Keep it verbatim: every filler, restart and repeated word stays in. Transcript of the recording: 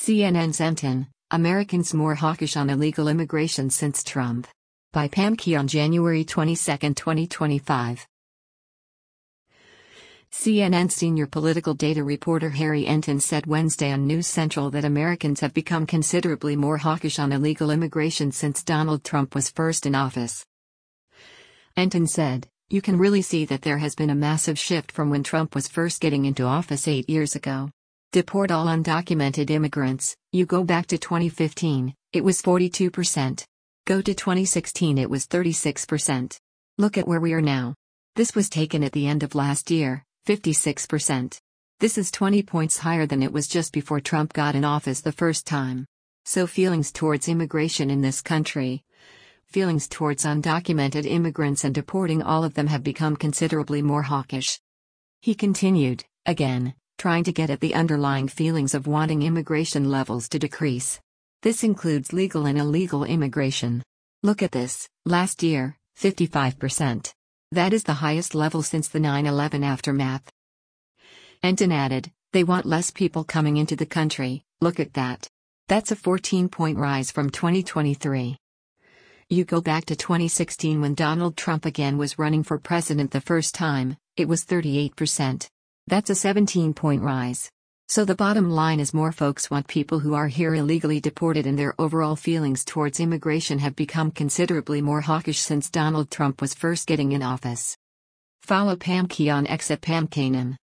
C N N's Enton, Americans more hawkish on illegal immigration since Trump. By Pam Key on January twenty-second, twenty twenty-five. C N N senior political data reporter Harry Enton said Wednesday on News Central that Americans have become considerably more hawkish on illegal immigration since Donald Trump was first in office. Enton said, "You can really see that there has been a massive shift from when Trump was first getting into office eight years ago. Deport all undocumented immigrants. You go back to twenty fifteen, it was forty-two percent. Go to twenty sixteen, it was thirty-six percent. Look at where we are now. This was taken at the end of last year, fifty-six percent. This is twenty points higher than it was just before Trump got in office the first time. So feelings towards immigration in this country, feelings towards undocumented immigrants and deporting all of them have become considerably more hawkish." He continued, again, trying to get at the underlying feelings of wanting immigration levels to decrease. This includes legal and illegal immigration. Look at this, last year, fifty-five percent. That is the highest level since the nine eleven aftermath. Enton added, "They want less people coming into the country, look at that. That's a fourteen point rise from twenty twenty-three. You go back to twenty sixteen when Donald Trump again was running for president the first time, it was thirty-eight percent. That's a seventeen point rise. So the bottom line is more folks want people who are here illegally deported, and their overall feelings towards immigration have become considerably more hawkish since Donald Trump was first getting in office." Follow Pam Key on X at Pam Kanan.